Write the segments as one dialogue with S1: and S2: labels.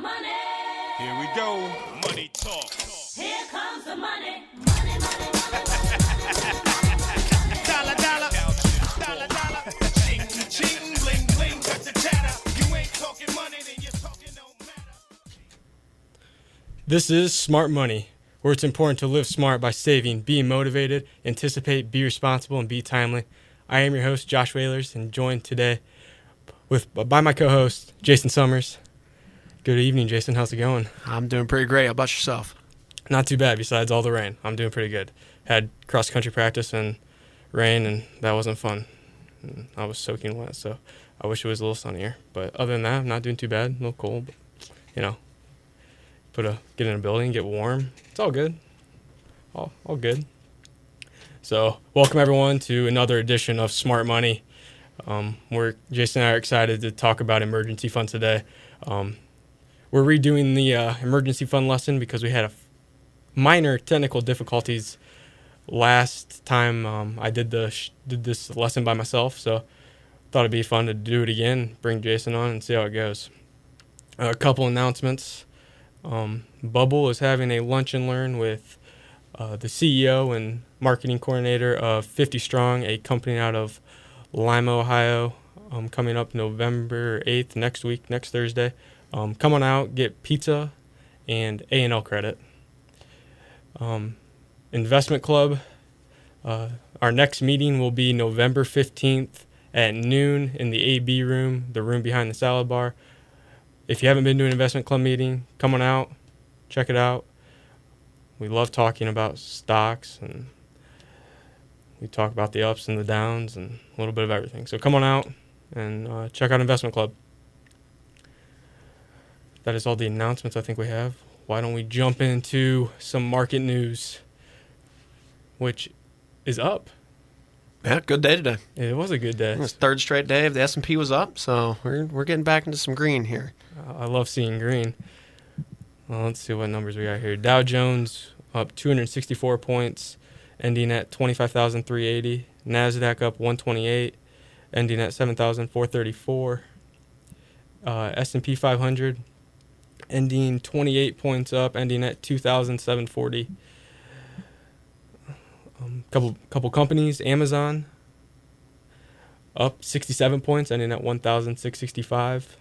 S1: money.
S2: Here we go. Money talk.
S1: Here comes the money. Money, money, money, money.
S2: Dollar, dollar. Dollar, dollar. Ching, ching, bling, bling. Got the chatter. You ain't talking money, then you're talking no matter.
S3: This is Smart Money, where it's important to live smart by saving, being motivated, anticipate, be responsible, and be timely. I am your host, Josh Whalers, and joined today by my co-host, Jason Summers. Good evening, Jason. How's it going?
S4: I'm doing pretty great. How about yourself?
S3: Not too bad, besides all the rain. I'm doing pretty good. Had cross-country practice and rain, and that wasn't fun. And I was soaking wet, so I wish it was a little sunnier. But other than that, I'm not doing too bad. A little cold, but, get in a building, get warm. It's all good. All good. So welcome, everyone, to another edition of Smart Money. Jason and I are excited to talk about emergency funds today. We're redoing the emergency fund lesson because we had minor technical difficulties last time I did this lesson by myself. So thought it'd be fun to do it again, bring Jason on and see how it goes. A couple announcements. Bubble is having a lunch and learn with the CEO and marketing coordinator of 50 Strong, a company out of Lima, Ohio, coming up November 8th, next Thursday. Come on out, get pizza and A&L credit. Investment Club, our next meeting will be November 15th at noon in the AB room, the room behind the salad bar. If you haven't been to an Investment Club meeting, come on out, check it out. We love talking about stocks, and we talk about the ups and the downs and a little bit of everything. So come on out and check out Investment Club. That is all the announcements I think we have. Why don't we jump into some market news, which is up.
S4: Yeah, good day today.
S3: It was a good day.
S4: It's the third straight day. The S&P was up, so we're getting back into some green here.
S3: I love seeing green. Well, let's see what numbers we got here. Dow Jones up 264 points, ending at 25,380. NASDAQ up 128, ending at 7,434. S&P 500 ending 28 points up, ending at 2,740. Couple companies. Amazon up 67 points, ending at 1,665.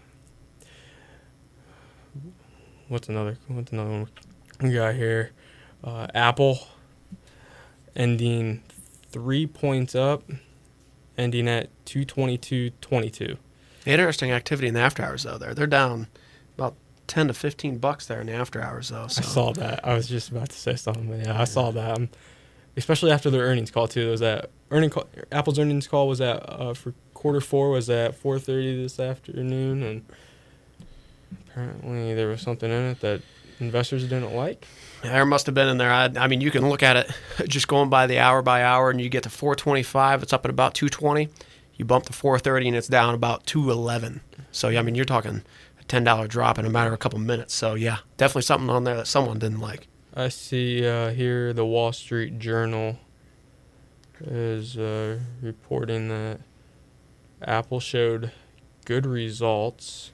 S3: What's another one we got here? Apple ending 3 points up, ending at 222.22.
S4: Interesting activity in the after hours though. They're down about $10 to $15 there in the after hours though. So.
S3: I saw that. I was just about to say something, but yeah, I saw that. Especially after their earnings call too. Apple's earnings call was at for quarter 4 was at 4:30 this afternoon, and apparently there was something in it that investors didn't like.
S4: There must have been in there. I mean, you can look at it just going by the hour by hour, and you get to 425. It's up at about 220. You bump to 430, and it's down about 211. So, I mean, you're talking a $10 drop in a matter of a couple minutes. So, yeah, definitely something on there that someone didn't like.
S3: I see here the Wall Street Journal is reporting that Apple showed good results.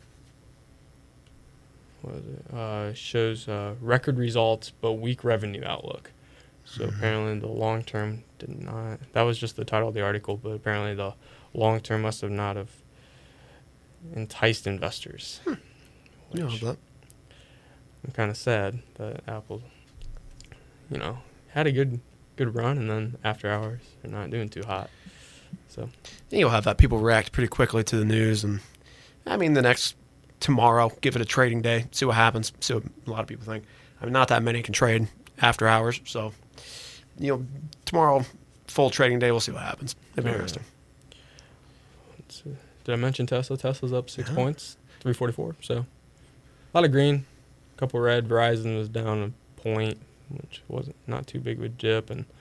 S3: What is it? Shows record results but weak revenue outlook. So apparently the long term did not. That was just the title of the article, but apparently the long term must have not have enticed investors. Which I'm kind of sad that Apple, had a good run, and then after hours they're not doing too hot. So
S4: you'll have that people react pretty quickly to the news, and I mean tomorrow, give it a trading day, see what happens, see what a lot of people think. I mean, not that many can trade after hours, so tomorrow, full trading day, we'll see what happens. It'll be interesting.
S3: Did I mention Tesla? Tesla's up 6 points, 344. So a lot of green, a couple red. Verizon was down a point, which wasn't not too big of a dip, and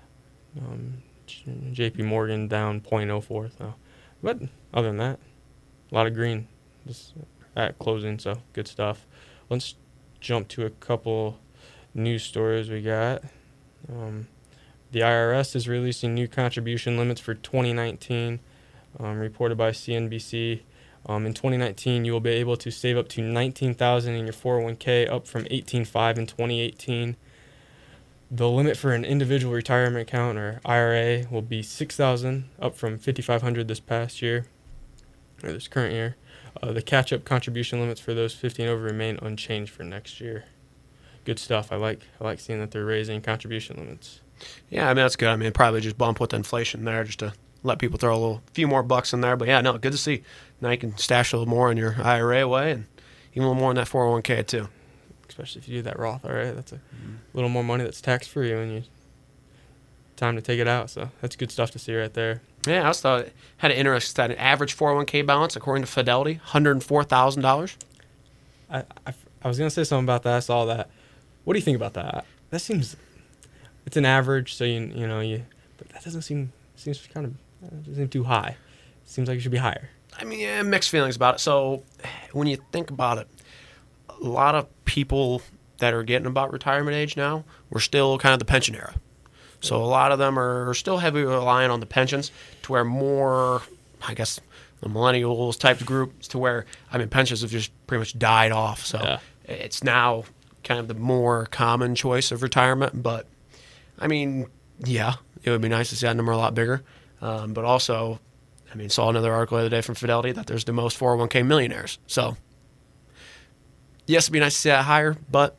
S3: JP Morgan down 0.04. So, but other than that, a lot of green just at closing. So good stuff. Let's jump to a couple news stories we got. The IRS is releasing new contribution limits for 2019, reported by CNBC. In 2019, you will be able to save up to $19,000 in your 401k, up from $18,500 in 2018. The limit for an individual retirement account or IRA will be $6,000, up from $5,500 this past year, or this current year. The catch-up contribution limits for those 50 and over remain unchanged for next year. Good stuff. I like seeing that they're raising contribution limits.
S4: Yeah, I mean, that's good. I mean, probably just bump with inflation there just to let people throw a few more bucks in there. But yeah, no, good to see. Now you can stash a little more in your IRA away and even a little more in that 401k too.
S3: Especially if you do that Roth IRA, that's a little more money that's tax-free when you time to take it out. So that's good stuff to see right there.
S4: Yeah, I also thought it had an interesting stat. An average 401k balance, according to Fidelity, $104,000.
S3: I was gonna say something about that. I saw that. What do you think about that? That seems it's an average, so but that seems kind of doesn't seem too high. It seems like it should be higher.
S4: I mean, yeah, mixed feelings about it. So when you think about it, a lot of people that are getting about retirement age now, we're still kind of the pension era. So a lot of them are still heavily relying on the pensions to where more, I guess, the millennials type groups to where, I mean, pensions have just pretty much died off. So it's now kind of the more common choice of retirement. But, I mean, yeah, it would be nice to see that number a lot bigger. But also, I mean, saw another article the other day from Fidelity that there's the most 401k millionaires. So, yes, it'd be nice to see that higher, but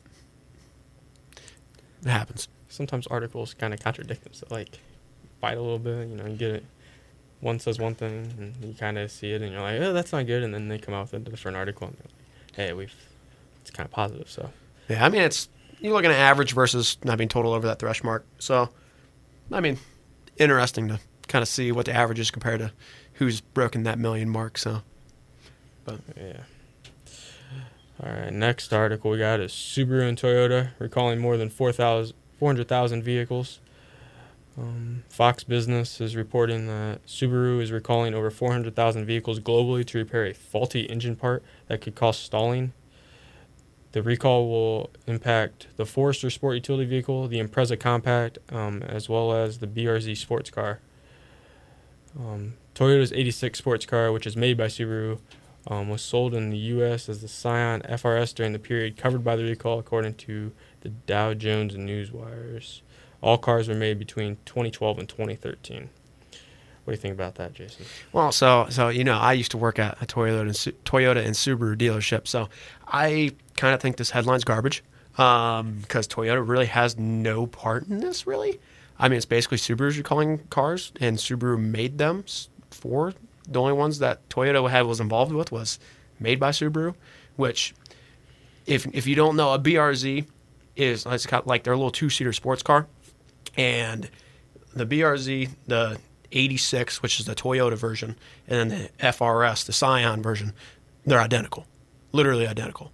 S4: it happens.
S3: Sometimes articles kind of contradict themselves, like fight a little bit. You get it. One says one thing, and you kind of see it, and you're like, "Oh, that's not good," and then they come out with a different article, and they're like, "Hey, it's kind of positive." So,
S4: yeah, I mean, you're looking at average versus not being total over that thresh mark. So, I mean, interesting to kind of see what the average is compared to who's broken that million mark. So, but
S3: yeah. All right, next article we got is Subaru and Toyota recalling more than 400,000 vehicles. Fox Business is reporting that Subaru is recalling over 400,000 vehicles globally to repair a faulty engine part that could cause stalling. The recall will impact the Forester Sport Utility Vehicle, the Impreza Compact, as well as the BRZ sports car. Toyota's 86 sports car, which is made by Subaru, was sold in the U.S. as the Scion FRS during the period covered by the recall, according to the Dow Jones Newswires. All cars were made between 2012 and 2013. What do you think about that, Jason?
S4: Well, so I used to work at a Toyota and Subaru dealership, so I kind of think this headline's garbage because Toyota really has no part in this, really. I mean, it's basically Subaru's recalling cars, and Subaru made them for the only ones that Toyota was involved with was made by Subaru, which, if you don't know, a BRZ is it's got like their little two-seater sports car, and the BRZ, the 86, which is the Toyota version, and then the FRS, the Scion version, they're identical, literally identical,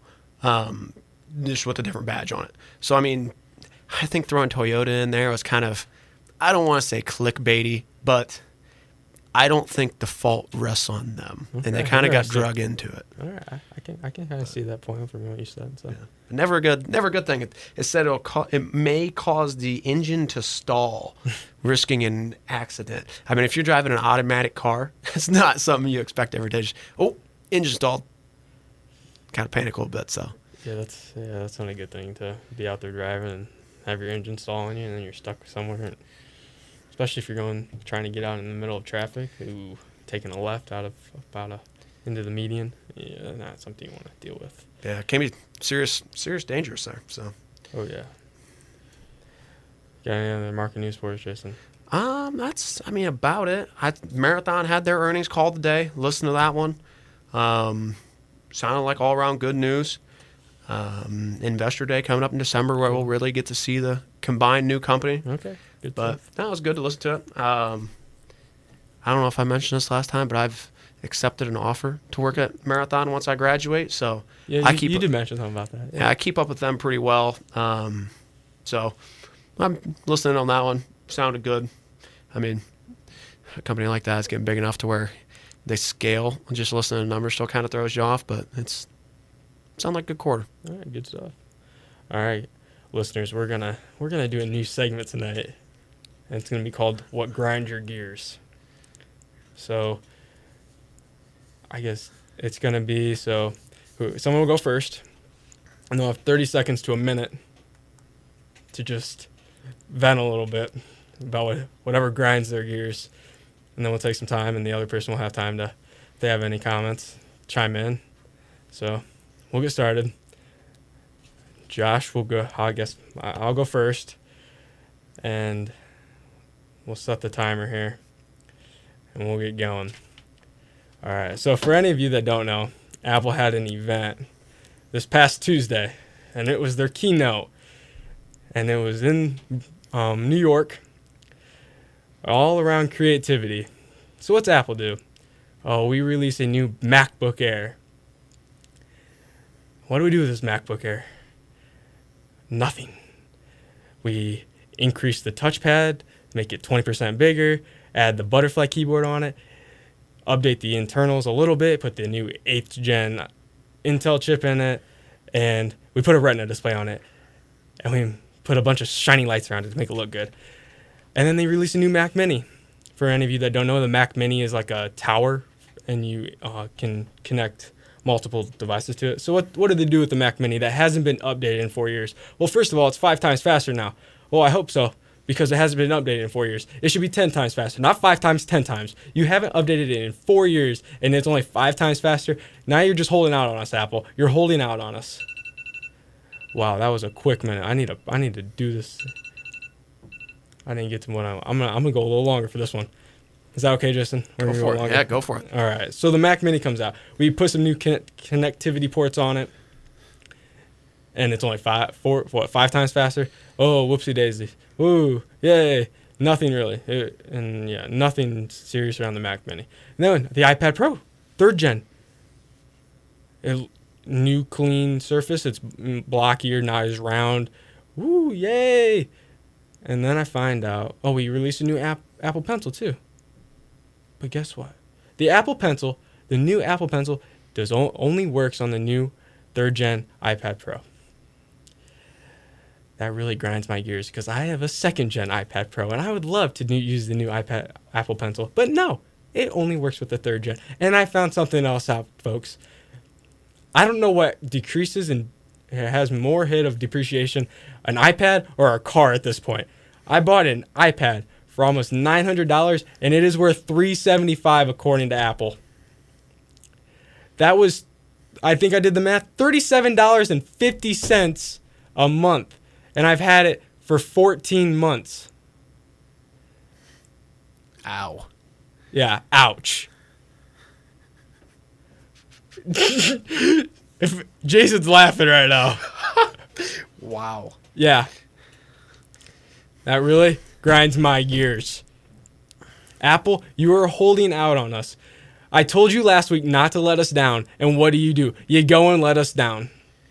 S4: just with a different badge on it. So, I mean, I think throwing Toyota in there was kind of, I don't want to say clickbaity, but I don't think the fault rests on them, and they kind of got drug into it.
S3: All right, I can kind of see that point from what you said. So.
S4: Yeah. Never a good thing. It said it may cause the engine to stall, risking an accident. I mean, if you're driving an automatic car, it's not something you expect every day. Just, engine stalled. Kind of panic a little bit. So
S3: yeah, that's not a good thing to be out there driving and have your engine stall on you, and then you're stuck somewhere. And especially if you're trying to get out in the middle of traffic, taking a left out of into the median. Yeah, not something you want to deal with.
S4: Yeah, it can be serious dangers there. So.
S3: Oh yeah. Got any other market news for us, Jason?
S4: That's about it. Marathon had their earnings call today. Listen to that one. Sounded like all around good news. Investor Day coming up in December, where we'll really get to see the combined new company.
S3: Okay, good.
S4: But that was good to listen to it. I don't know if I mentioned this last time, but I've accepted an offer to work at Marathon once I graduate. So
S3: yeah, you did mention something about that.
S4: Yeah, I keep up with them pretty well. So I'm listening on that one. Sounded good. I mean, a company like that is getting big enough to where they scale. Just listening to numbers still kind of throws you off, but it's sound like a good quarter.
S3: All right, good stuff. All right, listeners, we're gonna do a new segment tonight, and it's gonna be called "What Grinds Your Gears." So, I guess It's going to be, so someone will go first, and they'll have 30 seconds to a minute to just vent a little bit about whatever grinds their gears. And then we'll take some time, and the other person will have time to, if they have any comments, chime in. So we'll get started. Josh will go, I guess I'll go first, and we'll set the timer here, and we'll get going. All right, so for any of you that don't know, Apple had an event this past Tuesday, and it was their keynote, and it was in New York, all around creativity. So what's Apple do? Oh, we release a new MacBook Air. What do we do with this MacBook Air? Nothing. We increase the touchpad, make it 20% bigger, add the butterfly keyboard on it, update the internals a little bit, put the new 8th gen Intel chip in it, and we put a Retina display on it, and we put a bunch of shiny lights around it to make it look good. And then they released a new Mac Mini. For any of you that don't know, the Mac Mini is like a tower, and you can connect multiple devices to it. So what did they do with the Mac Mini that hasn't been updated in 4 years? Well, first of all, it's 5 times faster now. Well, I hope so, because it hasn't been updated in 4 years. It should be 10 times faster, not 5 times, 10 times. You haven't updated it in 4 years, and it's only 5 times faster. Now you're just holding out on us, Apple. You're holding out on us. Wow, that was a quick minute. I need to do this. I didn't get to what I'm gonna go a little longer for this one. Is that okay, Jason?
S4: Go for it. Yeah, go for it.
S3: All right. So the Mac Mini comes out. We put some new connectivity ports on it, and it's only 5 times faster. Oh, whoopsie daisy. Ooh, yay. Nothing really. Nothing serious around the Mac Mini. And then the iPad Pro, 3rd gen. New clean surface. It's blockier, not as round. Woo, yay. And then I find out, we released a new Apple Pencil too. But guess what? The new Apple Pencil only works on the new 3rd gen iPad Pro. That really grinds my gears because I have a 2nd gen iPad Pro and I would love to use the new Apple Pencil. But no, it only works with the 3rd gen. And I found something else out, folks. I don't know what decreases and has more hit of depreciation, an iPad or a car at this point. I bought an iPad for almost $900, and it is worth $375 according to Apple. That was, I think I did the math, $37.50 a month, and I've had it for 14 months.
S4: Ow.
S3: Yeah, ouch. If Jason's laughing right now.
S4: Wow.
S3: Yeah. That really grinds my gears. Apple, you are holding out on us. I told you last week not to let us down, and what do? You go and let us down.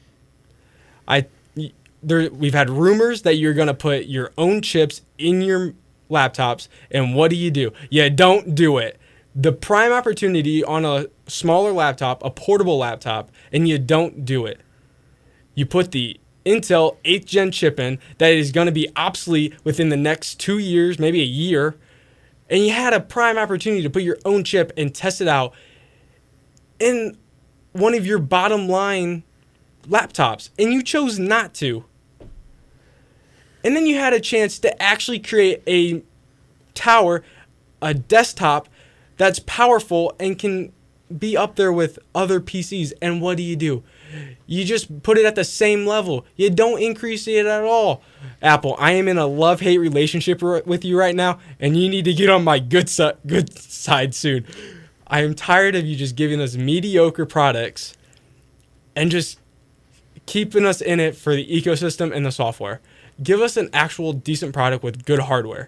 S3: We've had rumors that you're going to put your own chips in your laptops, and what do? You don't do it. The prime opportunity on a smaller laptop, a portable laptop, and you don't do it. You put the Intel 8th gen chip in that is going to be obsolete within the next 2 years, maybe a year, and you had a prime opportunity to put your own chip and test it out in one of your bottom line laptops, and you chose not to. And then you had a chance to actually create a tower, a desktop that's powerful and can be up there with other PCs. And what do? You just put it at the same level. You don't increase it at all. Apple, I am in a love-hate relationship with you right now, and you need to get on my good side soon. I am tired of you just giving us mediocre products and just keeping us in it for the ecosystem and the software. Give us an actual decent product with good hardware.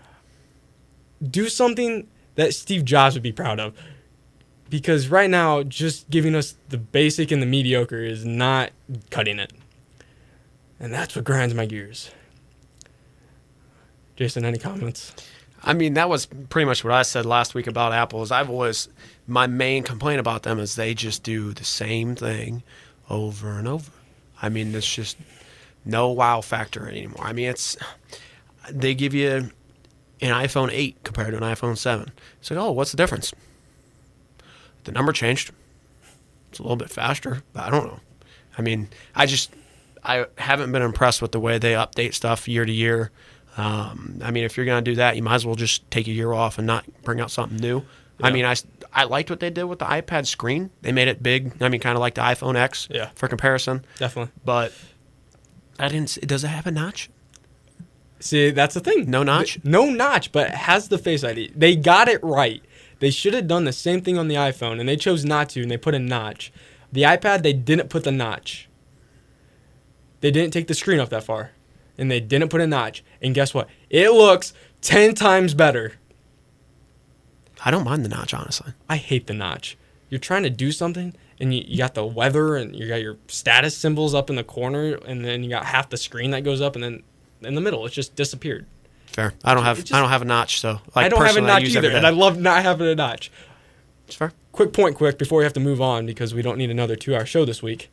S3: Do something that Steve Jobs would be proud of. Because right now, just giving us the basic and the mediocre is not cutting it. And that's what grinds my gears. Jason, any comments?
S4: I mean, that was pretty much what I said last week about Apple. My main complaint about them is they just do the same thing over and over. I mean, there's just no wow factor anymore. I mean, they give you an iPhone 8 compared to an iPhone 7. It's like, oh, what's the difference? The number changed. it's a little bit faster, but I don't know. I mean, I haven't been impressed with the way they update stuff year to year. I mean, if you're going to do that, you might as well just take a year off and not bring out something new.
S3: Yeah.
S4: I mean, I liked what they did with the iPad screen. They made it big. I mean, kind of like the iPhone X for comparison.
S3: Definitely.
S4: But does it have a notch?
S3: See, that's the thing.
S4: No notch?
S3: No notch, but it has the Face ID. They got it right. They should have done the same thing on the iPhone, and they chose not to, and they put a notch. The iPad, they didn't put the notch. They didn't take the screen up that far, and they didn't put a notch. And guess what? It looks 10 times better.
S4: I don't mind the notch, honestly.
S3: I hate the notch. You're trying to do something, and you got the weather, and you got your status symbols up in the corner, and then you got half the screen that goes up, and then in the middle, it's just disappeared.
S4: Fair. I don't have a notch, so like,
S3: I don't have a
S4: personally,
S3: notch
S4: use
S3: either,
S4: every
S3: and I
S4: day.
S3: love not having a notch.
S4: It's fair.
S3: Quick before we have to move on because we don't need another 2-hour show this week.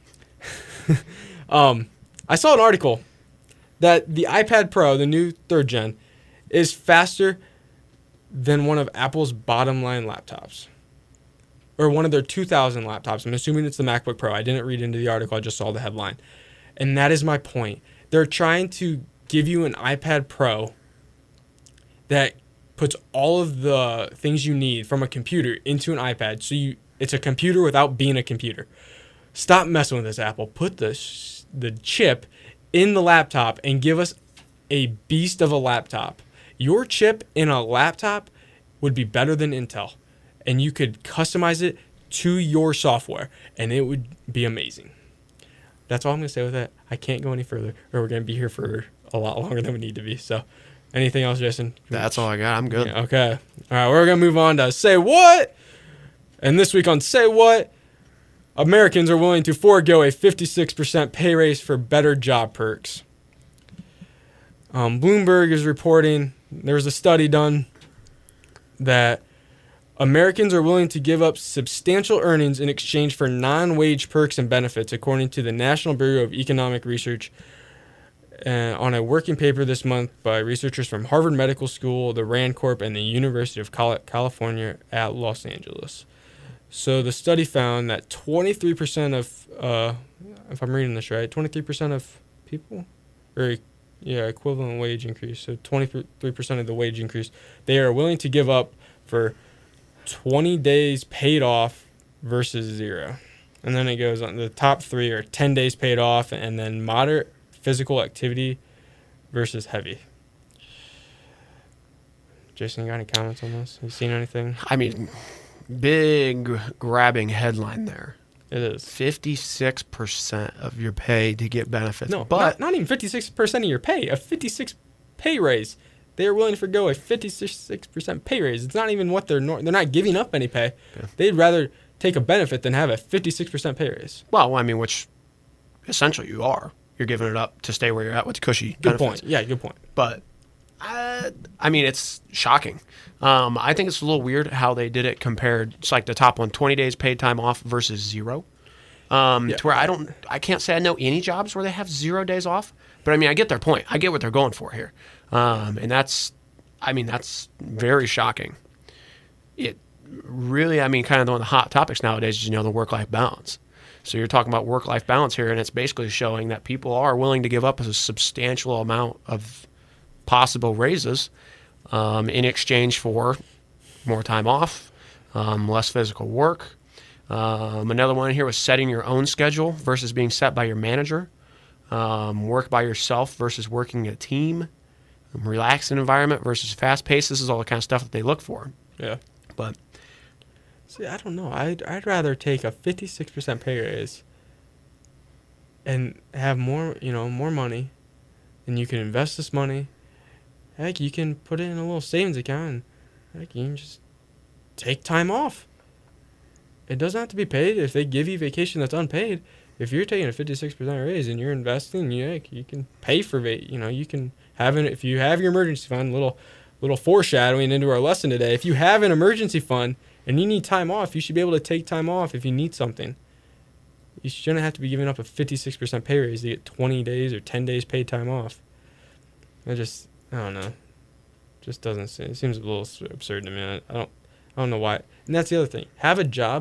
S3: I saw an article that the iPad Pro, the new 3rd gen, is faster than one of Apple's bottom line laptops. Or one of their 2000 laptops. I'm assuming it's the MacBook Pro. I didn't read into the article. I just saw the headline. And that is my point. They're trying to give you an iPad Pro that puts all of the things you need from a computer into an iPad. So it's a computer without being a computer. Stop messing with this, Apple. Put the chip in the laptop and give us a beast of a laptop. Your chip in a laptop would be better than Intel. And you could customize it to your software. And it would be amazing. That's all I'm going to say with that. I can't go any further, or we're going to be here for a lot longer than we need to be. So, anything else, Jason?
S4: That's all I got. I'm good.
S3: Yeah, okay. All right, we're going to move on to Say What? And this week on Say What, Americans are willing to forego a 56% pay raise for better job perks. Bloomberg is reporting there was a study done that Americans are willing to give up substantial earnings in exchange for non-wage perks and benefits, according to the National Bureau of Economic Research, on a working paper this month by researchers from Harvard Medical School, the RAND Corp, and the University of California at Los Angeles. So the study found that 23% of, if I'm reading this right, 23% of people, equivalent wage increase, so 23% of the wage increase, they are willing to give up for 20 days paid off versus 0. And then it goes on, the top 3 are 10 days paid off, and then moderate physical activity versus heavy. Jason, you got any comments on this? Have you seen anything?
S4: I mean, big grabbing headline there.
S3: It is.
S4: 56% of your pay to get benefits.
S3: No,
S4: but
S3: not even 56% of your pay. A 56 pay raise. They are willing to forgo a 56% pay raise. It's not even what they're not giving up any pay.
S4: Yeah.
S3: They'd rather take a benefit than have a 56% pay raise.
S4: well, I mean, which essentially you are. You're giving it up to stay where you're at with cushy
S3: Good
S4: benefits.
S3: point. Yeah, good point.
S4: But I mean, it's shocking. I think it's a little weird how they did it compared. It's like the top one, 20 days paid time off versus 0. To where I can't say I know any jobs where they have 0 days off. But I mean, I get their point. I get what they're going for here. And that's very shocking. It really, I mean, kind of one of the hot topics nowadays is, the work-life balance. So you're talking about work-life balance here, and it's basically showing that people are willing to give up a substantial amount of possible raises in exchange for more time off, less physical work. Another one here was setting your own schedule versus being set by your manager. Work by yourself versus working a team. Relaxing environment versus fast pace. This is all the kind of stuff that they look for.
S3: Yeah.
S4: But
S3: See, I don't know. I'd rather take a 56% pay raise and have more money, and you can invest this money. Heck, you can put it in a little savings account. And heck, you can just take time off. It doesn't have to be paid. If they give you vacation that's unpaid, if you're taking a 56% raise and you're investing, you can pay for it. You can have if you have your emergency fund. Little foreshadowing into our lesson today. If you have an emergency fund and you need time off, you should be able to take time off if you need something. You shouldn't have to be giving up a 56% pay raise to get 20 days or 10 days paid time off. I don't know. Just doesn't seem. It seems a little absurd to me. I don't know why. And that's the other thing. Have a job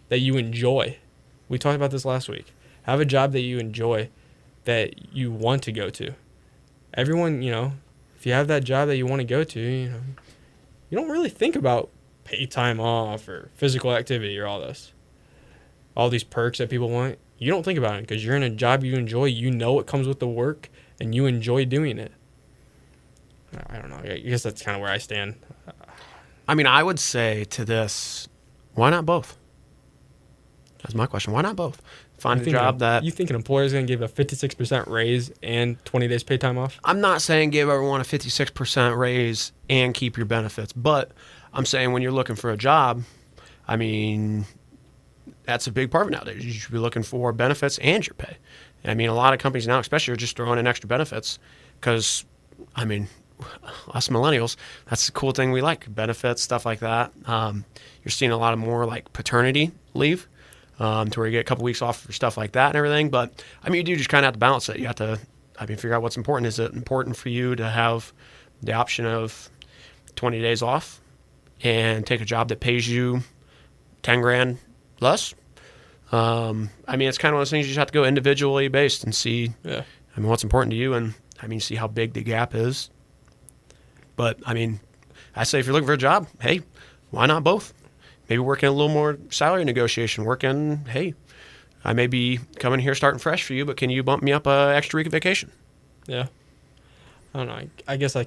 S3: that you enjoy. We talked about this last week. Have a job that you enjoy, that you want to go to. Everyone, if you have that job that you want to go to, you don't really think about pay time off or physical activity or all this. All these perks that people want, you don't think about it because you're in a job you enjoy. You know what comes with the work, and you enjoy doing it. I don't know. I guess that's kind of where I stand.
S4: I mean, I would say to this, why not both? That's my question. Why not both? Find a job that...
S3: You think an employer is going to give a 56% raise and 20 days pay time off?
S4: I'm not saying give everyone a 56% raise and keep your benefits, but I'm saying when you're looking for a job, I mean, that's a big part of it nowadays. You should be looking for benefits and your pay. I mean, a lot of companies now, especially, are just throwing in extra benefits because, I mean, us millennials, that's the cool thing we like, benefits, stuff like that. You're seeing a lot of more like paternity leave, to where you get a couple weeks off for stuff like that and everything. But I mean, you do just kind of have to balance it. You have to, figure out what's important. Is it important for you to have the option of 20 days off and take a job that pays you 10 grand less? I mean, it's kind of one of those things you just have to go individually based and see, what's important to you, and see how big the gap is. But I mean, I say if you're looking for a job, hey, why not both? Maybe working a little more salary negotiation, hey, I may be coming here starting fresh for you, but can you bump me up an extra week of vacation?
S3: Yeah. I don't know. I guess I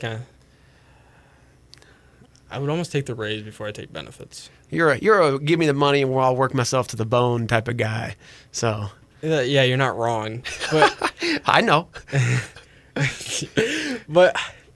S3: would almost take the raise before I take benefits.
S4: You're a give me the money and I'll work myself to the bone type of guy. So
S3: yeah, you're not wrong. But
S4: I know.
S3: But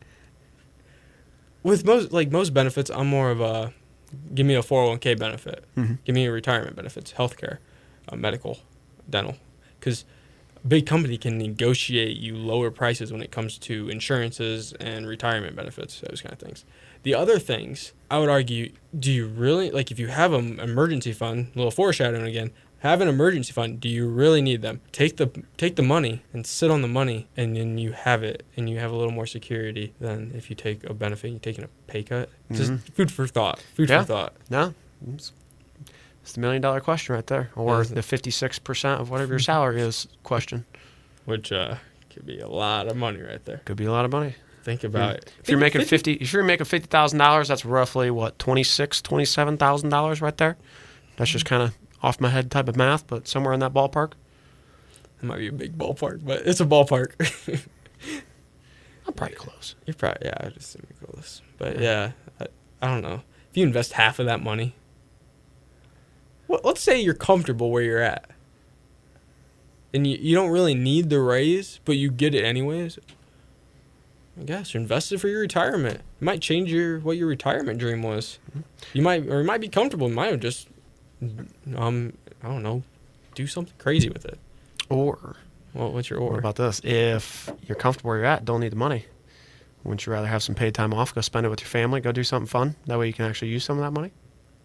S3: with most benefits, I'm more of a give me a 401k benefit, give me a retirement benefits, healthcare, medical, dental, because a big company can negotiate you lower prices when it comes to insurances and retirement benefits, those kind of things. The other things, I would argue, do you really, like if you have an emergency fund, a little foreshadowing again, have an emergency fund, do you really need them? Take the money and sit on the money, and then you have it, and you have a little more security than if you take a benefit and you're taking a pay cut. Just food for thought. For thought.
S4: No, it's the $1 million question right there, or the 56% of whatever your salary is question.
S3: Which could be a lot of money right there.
S4: Could be a lot of money.
S3: Think about it.
S4: If you're making $50,000, that's roughly what, $27,000 right there. That's just kind of off my head type of math, but somewhere in that ballpark.
S3: It might be a big ballpark, but it's a ballpark.
S4: I'm probably close.
S3: You're probably, yeah, I just think you're close. But yeah, I don't know. If you invest half of that money, let's say you're comfortable where you're at, and you don't really need the raise, but you get it anyways. I guess invest it for your retirement. It might change what your retirement dream was. You might be comfortable. You might just, I don't know, do something crazy with it.
S4: Or,
S3: what's your or?
S4: What about this? If you're comfortable where you're at, don't need the money. Wouldn't you rather have some paid time off, go spend it with your family, go do something fun? That way you can actually use some of that money?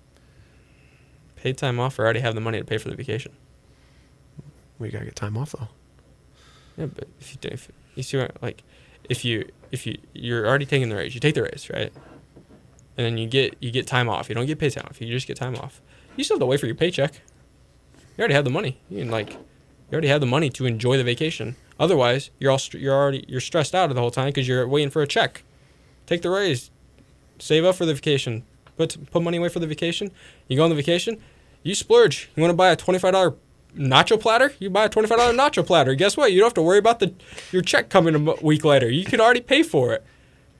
S3: Paid time off, or already have the money to pay for the vacation?
S4: Well, you got to get time off, though.
S3: Yeah, but if you see what, like, if you're already taking the raise, you take the raise, right? And then you get time off. You don't get paid time off. You just get time off. You still have to wait for your paycheck. You already have the money. You already have the money to enjoy the vacation. Otherwise, you're stressed out the whole time because you're waiting for a check. Take the raise. Save up for the vacation. Put money away for the vacation. You go on the vacation. You splurge. You want to buy a $25 nacho platter? You buy a $25 nacho platter. Guess what? You don't have to worry about your check coming a week later. You could already pay for it.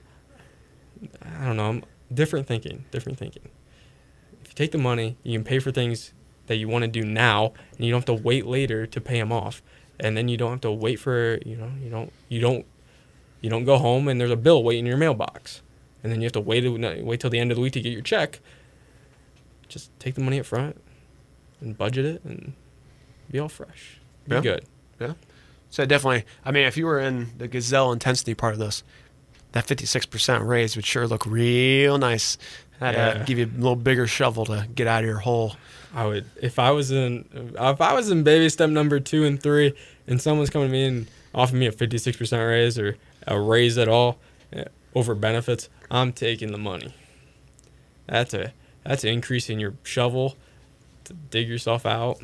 S3: I don't know. Different thinking. If you take the money, you can pay for things that you want to do now, and you don't have to wait later to pay them off. And then you don't have to wait for, you don't go home and there's a bill waiting in your mailbox. And then you have to wait till the end of the week to get your check. Just take the money up front and budget it and be all fresh. Be good.
S4: Yeah. So definitely, if you were in the gazelle intensity part of this, that 56% raise would sure look real nice. That'd give you a little bigger shovel to get out of your hole.
S3: I would, if I was in baby step number 2 and 3, and someone's coming to me and offering me a 56% raise or a raise at all over benefits, I'm taking the money. That's an increase in your shovel to dig yourself out,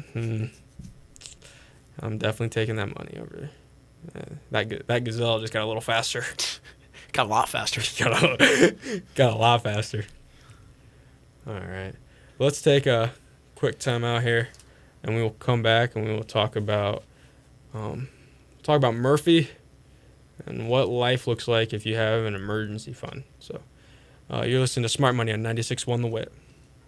S3: I'm definitely taking that money over. That gazelle just got a little faster.
S4: Got a lot faster.
S3: got a lot faster. All right. Let's take a quick time out here, and we will come back and we will talk about Murphy and what life looks like if you have an emergency fund. So you're listening to Smart Money on 96.1 The Wit.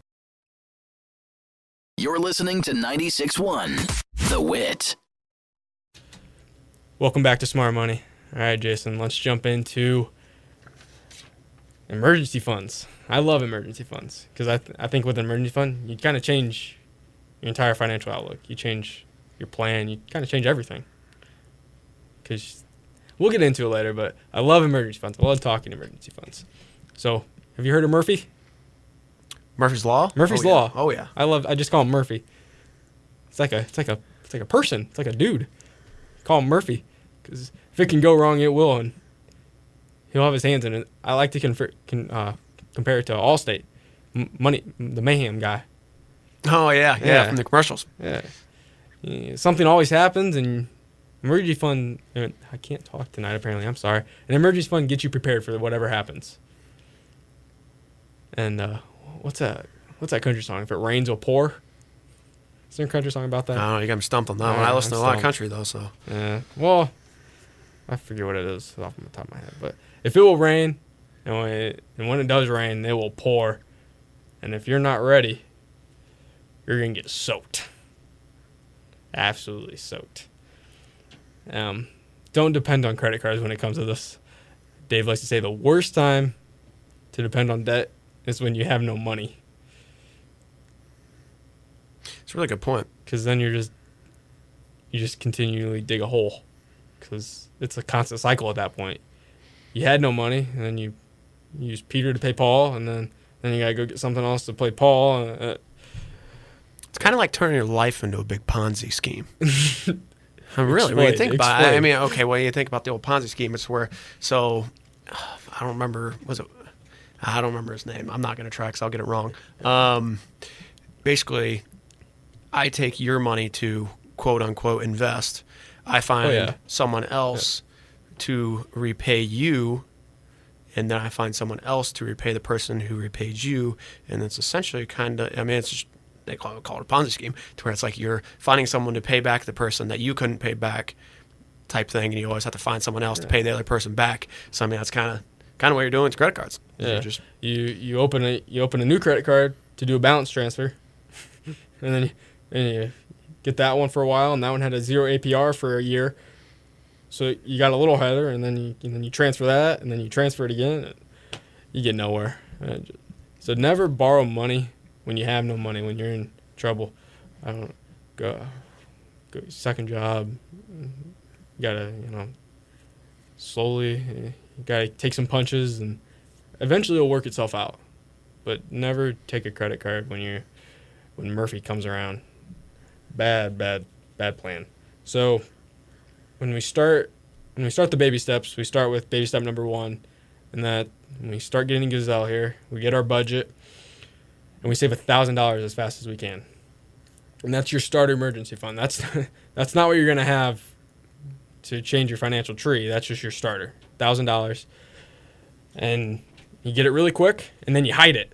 S5: You're listening to 96.1 The Wit.
S3: Welcome back to Smart Money. All right, Jason, let's jump into emergency funds. I love emergency funds because I think with an emergency fund, you kind of change your entire financial outlook. You change your plan. You kind of change everything. Because we'll get into it later, but I love emergency funds. I love talking emergency funds. So, have you heard of Murphy?
S4: Murphy's Law?
S3: Murphy's
S4: Oh, yeah.
S3: Law.
S4: Oh, yeah.
S3: I just call him Murphy. It's like a person. It's like a dude. Call him Murphy, because if it can go wrong, it will, and he'll have his hands in it. I like to compare it to Allstate, money, the mayhem guy.
S4: Oh, yeah, from the commercials.
S3: Yeah. Something always happens, and emergency fund. I can't talk tonight. Apparently, I'm sorry. An emergency fund gets you prepared for whatever happens. And what's that country song? If it rains, it'll pour. Is there a country song about that?
S4: Oh, you got me stumped on that one.
S3: Yeah,
S4: I listen to
S3: I'm
S4: a lot of
S3: stumped.
S4: country, though, so.
S3: Well, I forget what it is off the top of my head. But if it will rain, and when it does rain, it will pour. And if you're not ready, you're going to get soaked. Absolutely soaked. Don't depend on credit cards when it comes to this. Dave likes to say the worst time to depend on debt is when you have no money.
S4: It's a really good point.
S3: Because then you just continually dig a hole. Because it's a constant cycle at that point. You had no money, and then you use Peter to pay Paul, and then you got to go get something else to pay Paul.
S4: It's kind of like turning your life into a big Ponzi scheme. Really, when you think about it. I mean, okay, when you think about the old Ponzi scheme, it's where, so, I don't remember his name. I'm not going to try because I'll get it wrong. Basically, I take your money to quote unquote invest. I find someone else to repay you, and then I find someone else to repay the person who repaid you, and it's essentially kind of, I mean, it's just, they call it a Ponzi scheme, to where it's like you're finding someone to pay back the person that you couldn't pay back, type thing, and you always have to find someone else to pay the other person back. So I mean, that's kind of what you're doing with credit cards.
S3: Yeah. You open a new credit card to do a balance transfer, and then you get that one for a while, and that one had a 0 APR for a year. So you got a little header, and then you transfer that, and then you transfer it again. And you get nowhere. So never borrow money when you have no money. When you're in trouble, I don't go second job. You gotta slowly. You gotta take some punches, and eventually it'll work itself out. But never take a credit card when Murphy comes around. Bad plan. So when we start the baby steps, we start with baby step number 1, and that when we start getting Gazelle here, we get our budget, and we save $1,000 as fast as we can. And that's your starter emergency fund. That's not what you're gonna have to change your financial tree. That's just your starter, $1,000, and you get it really quick, and then you hide it.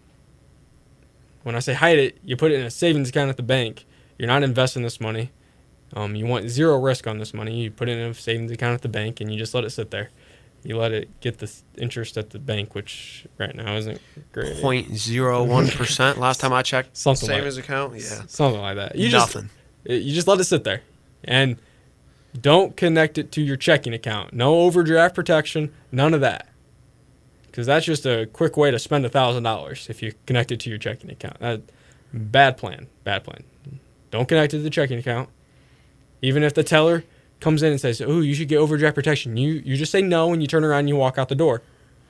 S3: When I say hide it, you put it in a savings account at the bank. You're not investing this money. You want zero risk on this money. You put it in a savings account at the bank, and you just let it sit there. You let it get the interest at the bank, which right now isn't great.
S4: 0.01% last time I checked.
S3: Something
S4: savings account,
S3: something like that. You
S4: Nothing.
S3: Just let it sit there, and don't connect it to your checking account. No overdraft protection. None of that, because that's just a quick way to spend $1,000 if you connect it to your checking account. Bad plan. Don't connect it to the checking account. Even if the teller comes in and says, "Oh, you should get overdraft protection," you just say no, and you turn around and you walk out the door.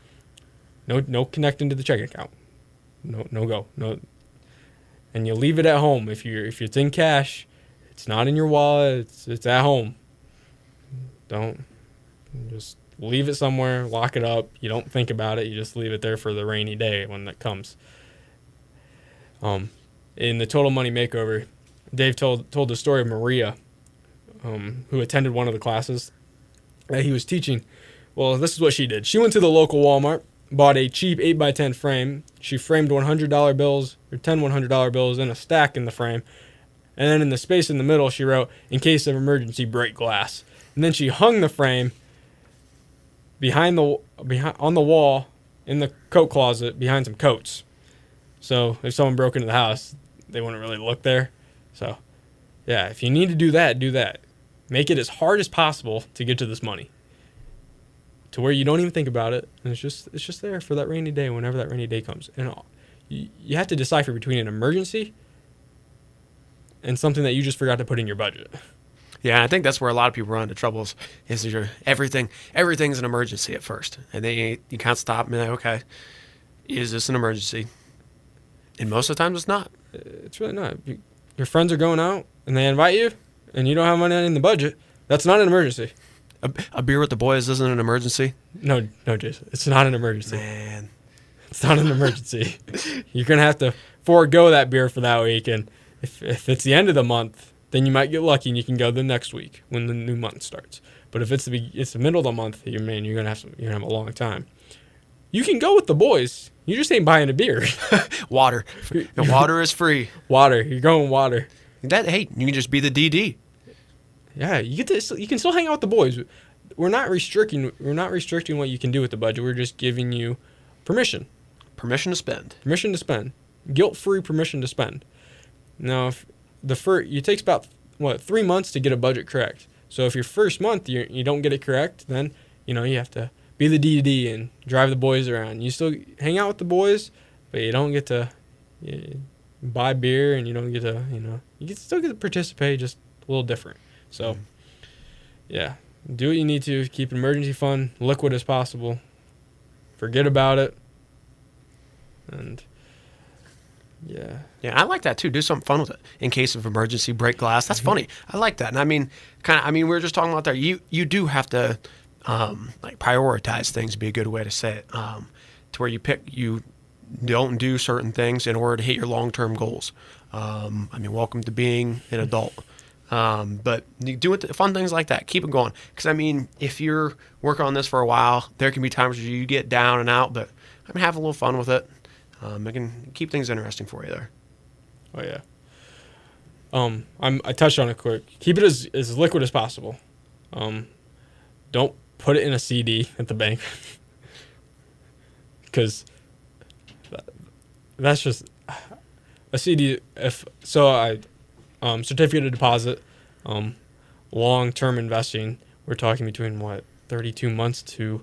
S3: No connecting to the checking account. No go. No. And you leave it at home. If it's in cash, it's not in your wallet. It's at home. Don't just leave it somewhere. Lock it up. You don't think about it. You just leave it there for the rainy day when that comes. in the Total Money Makeover, Dave told the story of Maria, who attended one of the classes that he was teaching. Well, this is what she did. She went to the local Walmart, bought a cheap 8x10 frame. She framed $100 bills, or 10 $100 bills in a stack in the frame. And then in the space in the middle, she wrote, "In case of emergency, break glass." And then she hung the frame behind on the wall in the coat closet behind some coats. So if someone broke into the house, they wouldn't really look there. So, yeah, if you need to do that, do that. Make it as hard as possible to get to this money, to where you don't even think about it, and it's just there for that rainy day, whenever that rainy day comes. And you have to decipher between an emergency and something that you just forgot to put in your budget.
S4: Yeah, and I think that's where a lot of people run into troubles is everything's an emergency at first. And then you can't stop and be like, okay, is this an emergency? And most of the time it's not.
S3: It's really not. Your friends are going out and they invite you and you don't have money in the budget. That's not an emergency.
S4: A beer with the boys isn't an emergency?
S3: No, Jason. It's not an emergency.
S4: Man.
S3: It's not an emergency. You're going to have to forego that beer for that week. And if it's the end of the month, then you might get lucky and you can go the next week when the new month starts. But if it's the middle of the month, you're gonna have a long time. You can go with the boys. You just ain't buying a beer.
S4: Water. The water is free.
S3: Water. You're going water.
S4: Hey, you can just be the DD.
S3: Yeah, you can still hang out with the boys. We're not restricting what you can do with the budget. We're just giving you permission.
S4: Permission to spend.
S3: Permission to spend. Guilt-free permission to spend. Now, if it takes about 3 months to get a budget correct. So if your first month you don't get it correct, then you have to be the DD and drive the boys around. You still hang out with the boys, but you don't get to buy beer, and you don't get to you still get to participate, just a little different. So yeah, do what you need to. Keep an emergency fund liquid as possible. Forget about it, and yeah.
S4: Yeah, I like that too. Do something fun with it. In case of emergency, break glass. That's funny. I like that. And we were just talking about there. You do have to prioritize things. Would be a good way to say it. To where you don't do certain things in order to hit your long-term goals. Welcome to being an adult. But you do fun things like that. Keep it going. Because if you're working on this for a while, there can be times where you get down and out. But have a little fun with it. It can keep things interesting for you there.
S3: Oh yeah. I touched on it quick. Keep it as liquid as possible. Don't put it in a CD at the bank, because that's just a CD. Certificate of deposit, long-term investing. We're talking between 32 months to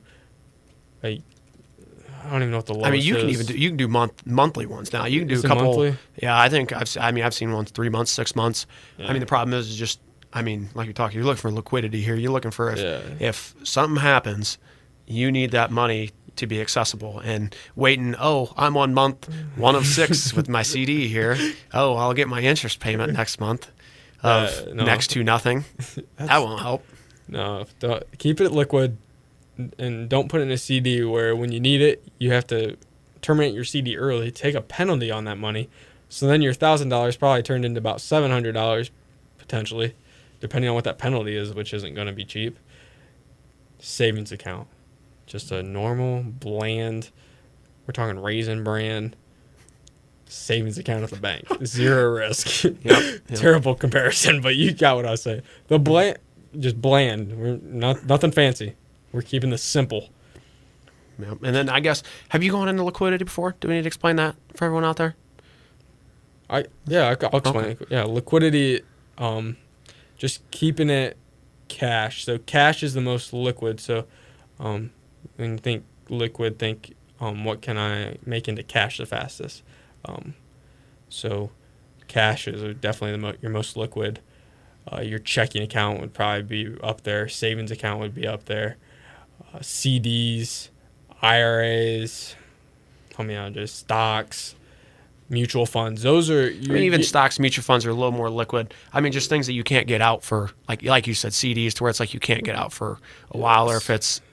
S3: I don't even know what the lowest
S4: you
S3: is.
S4: can do monthly ones now. You can do
S3: Is
S4: a
S3: it
S4: couple.
S3: monthly?
S4: Yeah, I think I've seen ones 3 months, 6 months.
S3: Yeah.
S4: The problem is just like you're talking. You're looking for liquidity here. You're looking for if something happens, you need that money to be accessible. And waiting. Oh, I'm on month 1 of 6 with my CD here. Oh, I'll get my interest payment next month of
S3: no.
S4: next to nothing. That won't help.
S3: No, keep it liquid. And don't put it in a CD where when you need it, you have to terminate your CD early, take a penalty on that money. So then your $1,000 probably turned into about $700 potentially, depending on what that penalty is, which isn't going to be cheap. Savings account. Just a normal, bland, we're talking Raisin Bran savings account at the bank. Zero risk.
S4: Yep.
S3: Terrible comparison, but you got what I was saying. The bland, just bland. We're nothing fancy. We're keeping this simple.
S4: Yep. And then I guess, have you gone into liquidity before? Do we need to explain that for everyone out there?
S3: I'll explain.
S4: Okay.
S3: Yeah, liquidity, just keeping it cash. So cash is the most liquid. So when you think liquid, think what can I make into cash the fastest? So cash is definitely your most liquid. Your checking account would probably be up there. Savings account would be up there. CDs, IRAs, just stocks, mutual funds. Those are
S4: even stocks, mutual funds are a little more liquid. Just things that you can't get out for, like you said, CDs, to where it's like you can't get out for a while, or if it's,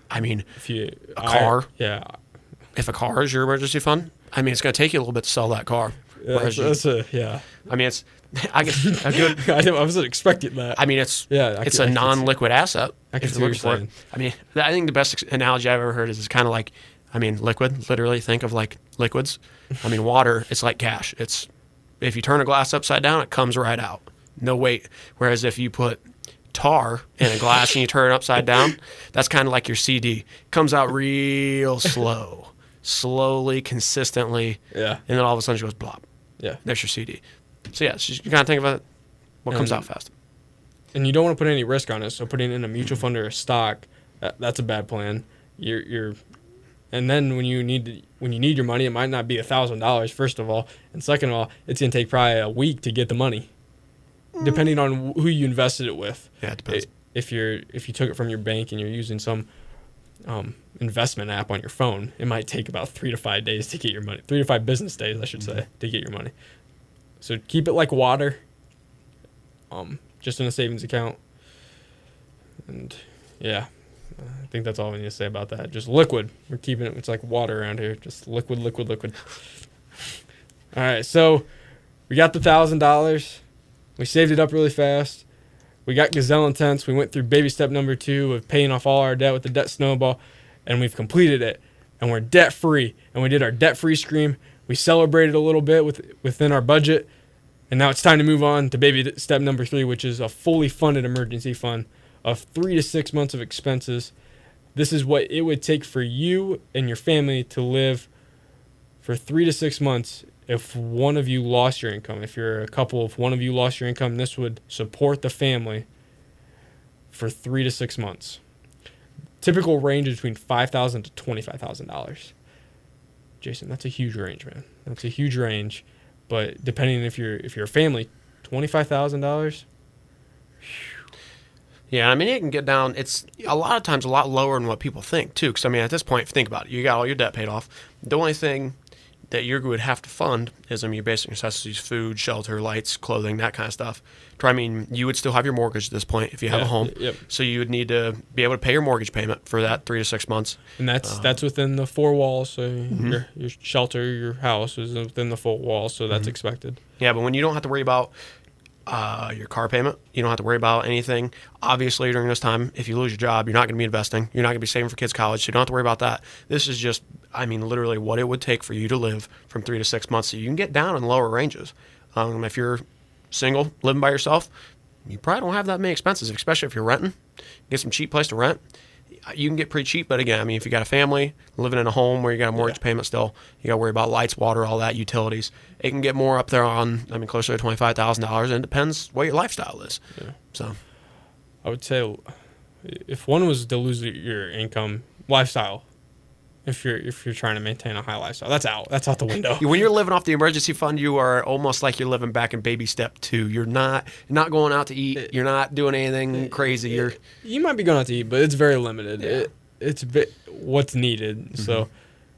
S4: a car.
S3: Yeah.
S4: If a car is your emergency fund, it's going to take you a little bit to sell that car. Whereas
S3: yeah.
S4: I mean, it's I guess a good.
S3: I wasn't expecting that.
S4: I mean, it's
S3: Yeah,
S4: it's
S3: I
S4: a
S3: can see-
S4: non-liquid asset.
S3: I can
S4: if
S3: see
S4: you're
S3: what
S4: looking
S3: you're
S4: for it.
S3: saying.
S4: I mean, I think the best analogy I've ever heard is kind of like, I mean, liquid. Literally, think of like liquids. I mean, water. It's like cash. It's if you turn a glass upside down, it comes right out. No weight. Whereas if you put tar in a glass and you turn it upside down, that's kind of like your CD. Comes out real slow, slowly, consistently.
S3: Yeah.
S4: And then all of a sudden it goes blop.
S3: Yeah.
S4: There's your CD. So yeah, it's just, you gotta think about what comes
S3: And-
S4: out fast.
S3: And you don't want to put any risk on it. So putting in a mutual fund or a stock, that's a bad plan. You're and then when you need your money, it might not be $1,000 first of all, and second of all, it's gonna take probably a week to get the money, depending on who you invested it with.
S4: Yeah, it depends.
S3: If you took it from your bank and you're using some investment app on your phone, it might take about 3 to 5 days to get your money. 3 to 5 business days, I should say, to get your money. So keep it like water, just in a savings account. And yeah, I think that's all we need to say about that. Just liquid. We're keeping it. It's like water around here. Just liquid. All right, so we got the $1,000. We saved it up really fast. We got Gazelle Intense. We went through baby step number 2 of paying off all our debt with the debt snowball, and we've completed it. And we're debt free. And we did our debt free scream. We celebrated a little bit within our budget. And now it's time to move on to baby step number 3, which is a fully funded emergency fund of 3 to 6 months of expenses. This is what it would take for you and your family to live for 3 to 6 months if one of you lost your income. If you're a couple, if one of you lost your income, this would support the family for 3 to 6 months. Typical range is between $5,000 to $25,000. Jason, that's a huge range, man. That's a huge range. But depending if you're a family, $25,000.
S4: Yeah, I mean, it can get down. It's a lot of times a lot lower than what people think, too. Because, I mean, at this point, if you think about it, you got all your debt paid off. The only thing that you would have to fund is, your basic necessities, food, shelter, lights, clothing, that kind of stuff. I mean, you would still have your mortgage at this point if you have
S3: Yeah,
S4: a home.
S3: yep.
S4: So you would need to be able to pay your mortgage payment for that 3 to 6 months.
S3: And that's within the 4 walls. So your shelter, your house is within the 4 walls. So that's expected.
S4: Yeah, but when you don't have to worry about your car payment, you don't have to worry about anything. Obviously, during this time, if you lose your job, you're not going to be investing. You're not going to be saving for kids' college, so you don't have to worry about that. This is just, I mean, literally what it would take for you to live from 3 to 6 months. So you can get down in lower ranges. If you're single, living by yourself, you probably don't have that many expenses, especially if you're renting. Get some cheap place to rent. You can get pretty cheap, but again, I mean, if you got a family living in a home where you got a mortgage payment still, you got to worry about lights, water, all that, utilities. It can get more up there on, I mean, closer to $25,000, and it depends what your lifestyle is. Yeah. So,
S3: I would say if one was to lose your income, lifestyle, if you're trying to maintain a high lifestyle, that's out the window.
S4: when you're living off the emergency fund, you are almost like you're living back in baby step 2. You're not going out to eat. You're not doing anything crazy.
S3: You might be going out to eat, but it's very limited.
S4: Yeah.
S3: It's what's needed. So,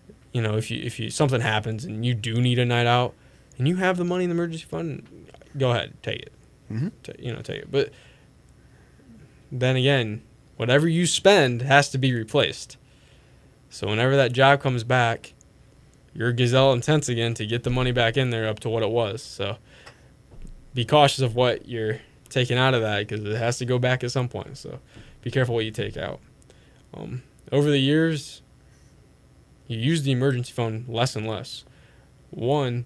S3: if you something happens and you do need a night out, and you have the money in the emergency fund, go ahead, take it. Take it. But then again, whatever you spend has to be replaced. So whenever that job comes back, you're Gazelle Intense again to get the money back in there up to what it was. So be cautious of what you're taking out of that because it has to go back at some point. So be careful what you take out. Over the years, you use the emergency fund less and less. One,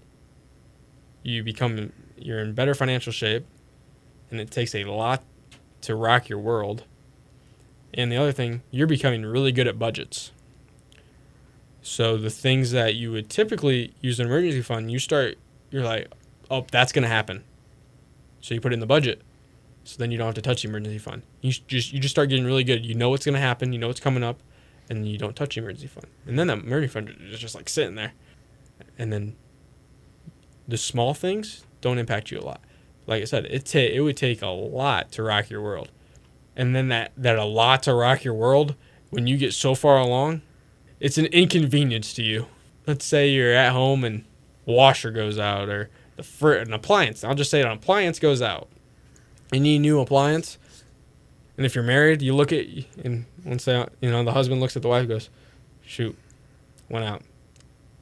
S3: you're in better financial shape, and it takes a lot to rock your world. And the other thing, you're becoming really good at budgets. So the things that you would typically use an emergency fund, you're like, oh, that's going to happen. So you put it in the budget. So then you don't have to touch the emergency fund. You just start getting really good. You know what's going to happen. You know what's coming up. And you don't touch the emergency fund. And then that emergency fund is just like sitting there. And then the small things don't impact you a lot. Like I said, it would take a lot to rock your world. And then that a lot to rock your world, when you get so far along, it's an inconvenience to you. Let's say you're at home and washer goes out or an appliance. I'll just say an appliance goes out. You need a new appliance. And if you're married, you look at, and let's say, the husband looks at the wife and goes, shoot, went out.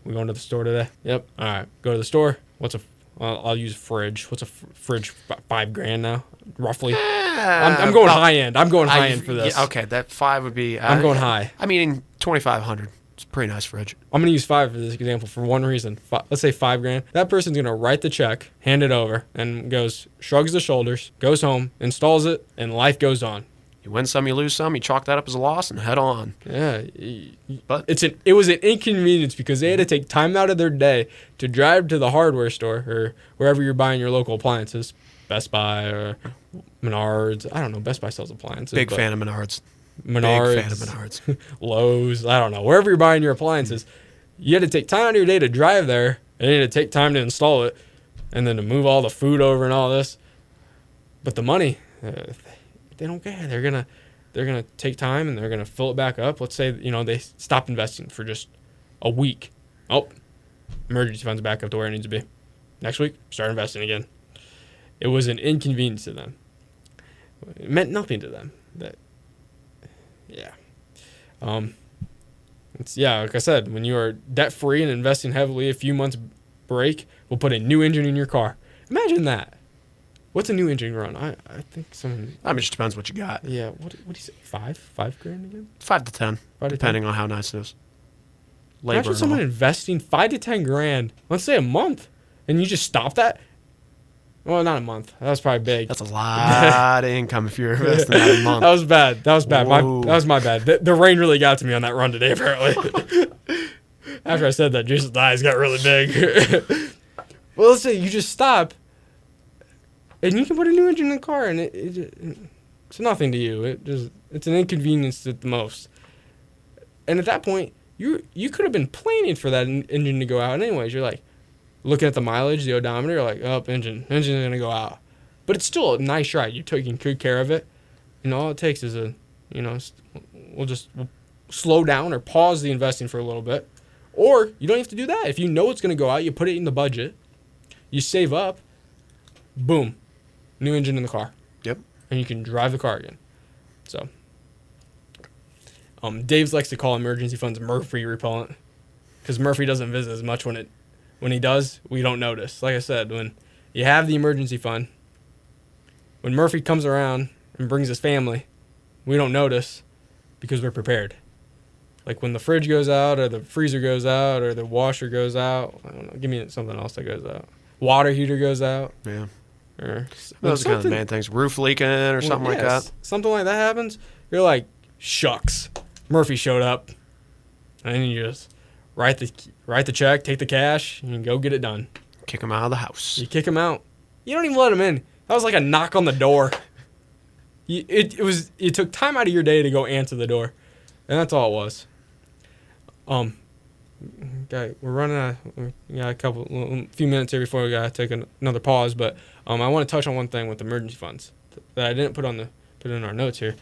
S3: We going to the store today? Yep. All right. Go to the store. I'll use fridge. What's a fridge? $5,000 now, roughly. I'm going high end. I'm going high end for this.
S4: Yeah, okay, that 5 would be.
S3: I'm going high.
S4: I mean, 2,500. It's a pretty nice fridge.
S3: I'm going to use 5 for this example for one reason. Let's say $5,000. That person's going to write the check, hand it over, and shrugs the shoulders, goes home, installs it, and life goes on.
S4: You win some, you lose some. You chalk that up as a loss and head on.
S3: Yeah,
S4: But
S3: it was an inconvenience because they had to take time out of their day to drive to the hardware store or wherever you're buying your local appliances, Best Buy or Menards. I don't know. Best Buy sells appliances.
S4: big
S3: but
S4: fan of Menards.
S3: Menards,
S4: Big fan of Menards.
S3: Lowe's. I don't know. Wherever you're buying your appliances, you had to take time out of your day to drive there, and you had to take time to install it, and then to move all the food over and all this. But the money. They don't care. They're gonna take time and they're gonna fill it back up. Let's say they stop investing for just a week. Oh, emergency fund's back up to where it needs to be. Next week, start investing again. It was an inconvenience to them. It meant nothing to them. Like I said, when you are debt free and investing heavily, a few months break will put a new engine in your car. Imagine that. What's a new engine run? I think someone.
S4: I mean, it just depends what you got.
S3: Yeah. What do you say? $5,000 again?
S4: 5 to 10,
S3: 5 to
S4: depending on how nice it is. Labor
S3: Imagine
S4: and
S3: someone
S4: all.
S3: investing $5,000 to $10,000. Let's say a month, and you just stop that. Well, not a month. That was probably big.
S4: That's a lot of income if you're investing that a month.
S3: That was bad. That was bad.
S4: Whoa.
S3: That was my bad. The rain really got to me on that run today, apparently. After I said that, Jason's eyes got really big. Well, let's say you just stop, and you can put a new engine in the car, and it's nothing to you. It's an inconvenience at the most. And at that point, you could have been planning for that engine to go out anyways. You're like looking at the mileage, the odometer, you're like, oh, engine's gonna go out. But it's still a nice ride. You're taking good care of it. All it takes is we'll slow down or pause the investing for a little bit. Or you don't have to do that. If you know it's gonna go out, you put it in the budget. You save up. Boom. New engine in the car.
S4: Yep.
S3: And you can drive the car again. So, Dave likes to call emergency funds Murphy repellent because Murphy doesn't visit as much when he does, we don't notice. Like I said, when you have the emergency fund, when Murphy comes around and brings his family, we don't notice because we're prepared. Like when the fridge goes out or the freezer goes out or the washer goes out. I don't know. Give me something else that goes out. Water heater goes out.
S4: Yeah.
S3: Or
S4: Those are kind of the main things. Roof leaking or something like that.
S3: Something like that happens. You're like, shucks. Murphy showed up. And then you just write the check, take the cash, and go get it done.
S4: Kick him out of the house.
S3: You kick him out. You don't even let him in. That was like a knock on the door. It took time out of your day to go answer the door. And that's all it was. Okay, we're running out. We got a few minutes here before we gotta take another pause. But I want to touch on one thing with emergency funds that I didn't put in our notes here.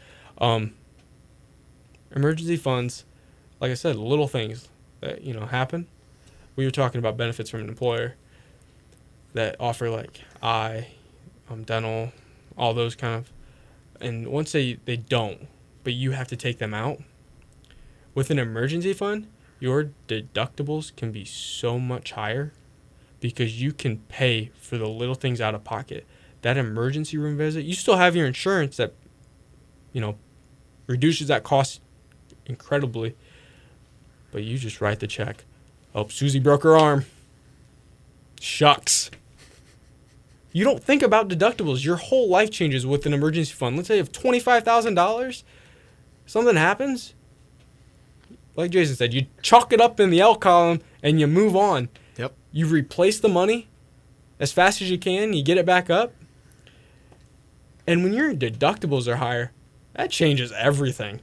S3: Emergency funds, like I said, little things that happen. We were talking about benefits from an employer that offer like dental, all those kind of, and once they don't, but you have to take them out. With an emergency fund, your deductibles can be so much higher because you can pay for the little things out of pocket. That emergency room visit, you still have your insurance that, reduces that cost incredibly, but you just write the check. Oh, Susie broke her arm. Shucks. You don't think about deductibles. Your whole life changes with an emergency fund. Let's say you have $25,000. Something happens. Like Jason said, you chalk it up in the L column and you move on.
S4: Yep.
S3: You replace the money as fast as you can. You get it back up. And when your deductibles are higher, that changes everything.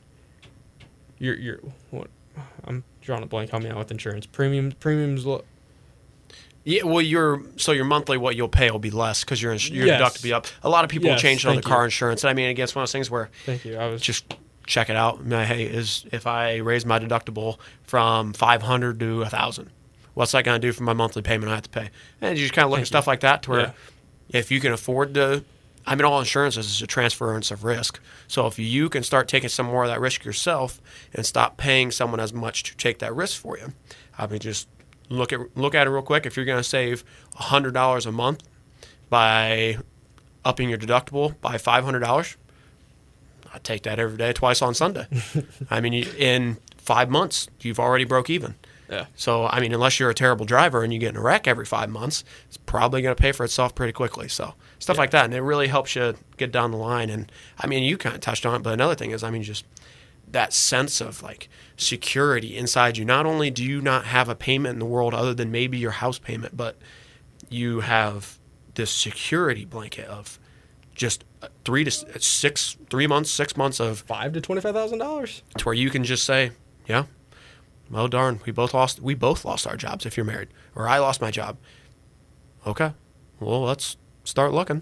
S3: What? I'm drawing a blank. Help me out with insurance. Premiums.
S4: Yeah, well, your monthly what you'll pay will be less because your deductible will be up. A lot of people
S3: Yes,
S4: change it on the
S3: thank
S4: car
S3: you.
S4: insurance. I mean, again, it's one of those things where
S3: Thank you. I was
S4: just check it out. Hey, if I raise my deductible from $500 to $1,000, what's that going to do for my monthly payment I have to pay? And you just kind of look at stuff like that to where if you can afford to. I mean, all insurances is a transference of risk. So if you can start taking some more of that risk yourself and stop paying someone as much to take that risk for you, I mean, just look at it real quick. If you're going to save $100 a month by upping your deductible by $500, I take that every day, twice on Sunday. I mean, in 5 months, you've already broke even.
S3: Yeah.
S4: So, I mean, unless you're a terrible driver and you get in a wreck every 5 months, it's probably going to pay for itself pretty quickly. So, stuff like that. And it really helps you get down the line. And, I mean, you kind of touched on it, but another thing is, I mean, just that sense of, like, security inside you. Not only do you not have a payment in the world other than maybe your house payment, but you have this security blanket of just 3 months, 6 months of
S3: $5,000 to $25,000.
S4: to where you can just say, yeah, well, darn, we both lost our jobs if you're married, or I lost my job. Okay, well, let's start looking.